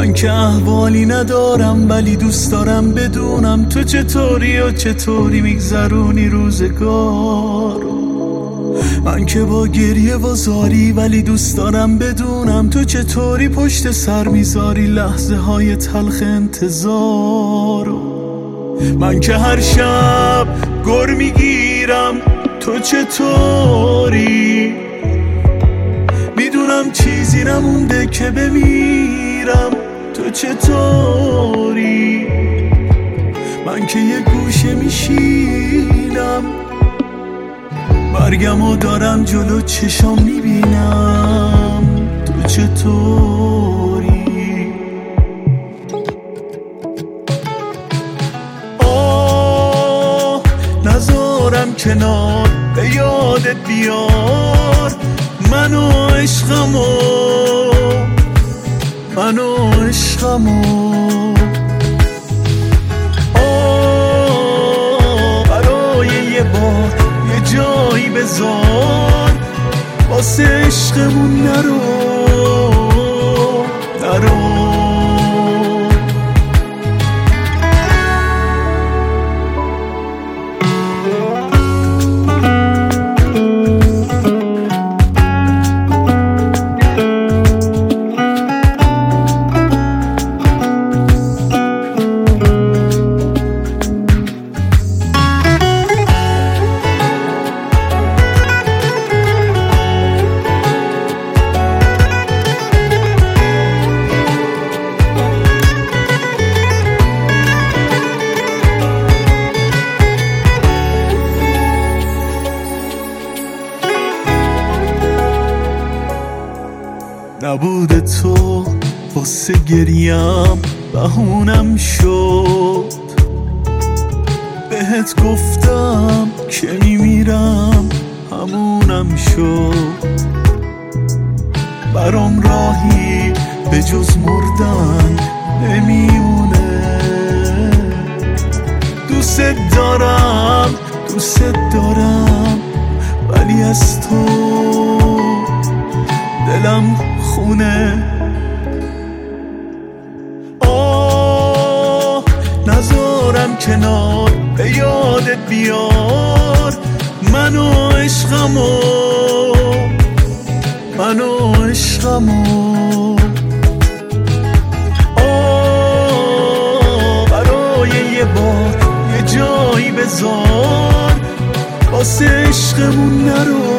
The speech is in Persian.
من که احوالی ندارم ولی دوست دارم بدونم تو چطوری و چطوری میگذرونی روزگارو. من که با گریه و زاری ولی دوست دارم بدونم تو چطوری پشت سر میذاری لحظه های تلخ انتظارو. من که هر شب گر میگیرم تو چطوری، میدونم چیزی نمونده که بمیرم تو چطوری. من که یه گوشه میشینم مرگمو دارم جلو چشام میبینم تو چطوری. آه نذارم کنار به یادت بیار منو عشقمو برای یه بار یه جایی بذار واسه عشقمون نرو. نبود تو واسه گریم بهونم شد، بهت گفتم که میمیرم همونم شد. برام راهی به جز مردن نمیمونه. دوست دارم ولی از تو دلم خونه. آه نذارم کنار به یادت بیار منو عشقمو برای یه بار یه جایی بذار واسه عشقمون نرو.